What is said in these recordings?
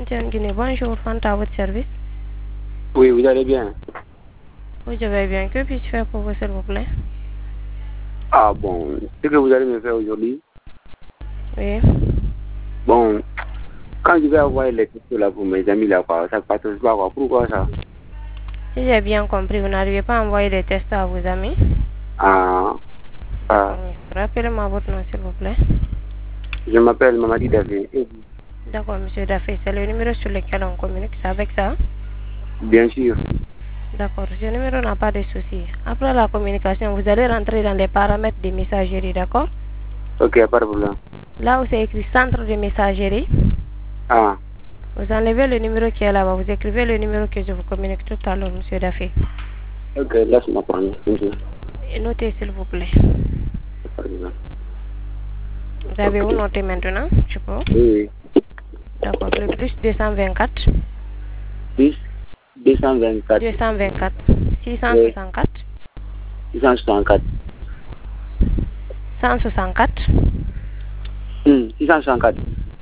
Tiens Guinée, bonjour, Fanta à votre service. Oui, vous allez bien? Oui, je vais bien. Que puis-je faire pour vous, s'il vous plaît? Ah bon, ce que vous allez me faire aujourd'hui? Oui. Bon, quand je vais envoyer les photos là pour mes amis là, ça passe pas quoi. Pourquoi ça? Si j'ai bien compris, vous n'arrivez pas à envoyer des tests à vos amis? Ah, D'accord. Rappelez-moi votre nom, s'il vous plaît. je m'appelle Mamadi Davé. D'accord, monsieur Daffé, c'est le numéro sur lequel on communique, c'est avec ça? Bien sûr. D'accord, ce numéro n'a pas de souci. Après la communication, vous allez rentrer dans les paramètres de messagerie, d'accord? Ok, pas de problème. Là où c'est écrit centre de messagerie, Ah, vous enlevez le numéro qui est là-bas, vous écrivez le numéro que je vous communique tout à l'heure, monsieur Daffé. ok, laisse-moi prendre. Et notez, s'il vous plaît. Pas de problème. Vous avez où noter maintenant? Je peux? Oui, D'accord, le plus 224. 10, 224. 224. Oui, 664. 664. 164. 664.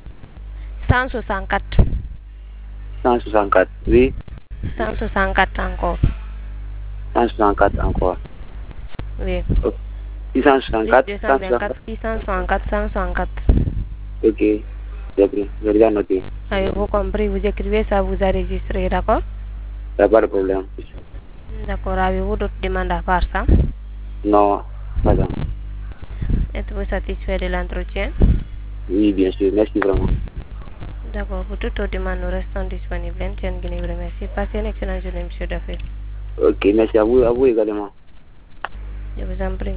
164. 164. Oui, 164 encore. 164 encore. Oui. Ok. Plus 664, 224, 664, 164. Ok, j'ai pris, j'ai déjà noté. Avez-vous compris? Vous écrivez ça, vous enregistrez, d'accord? Il n'y a pas de problème. D'accord. Avez-vous d'autres demandes à part ça? Non, pas ça. Êtes-vous satisfait de l'entretien? Oui, bien sûr, merci vraiment. D'accord. Pour toutes autres demandes, nous restons disponibles. Tiens, Guinée, vous remercie. Passez une excellente journée, monsieur Daffé. Ok, merci à vous également. Je vous en prie.